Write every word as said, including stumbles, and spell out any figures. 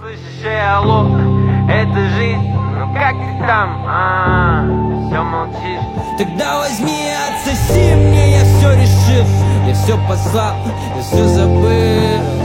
слышишь, эй, алло, это жизнь, ну как ты там, а, все молчишь. Тогда возьми и отсоси мне, я все решил. Я все послал, я все забыл.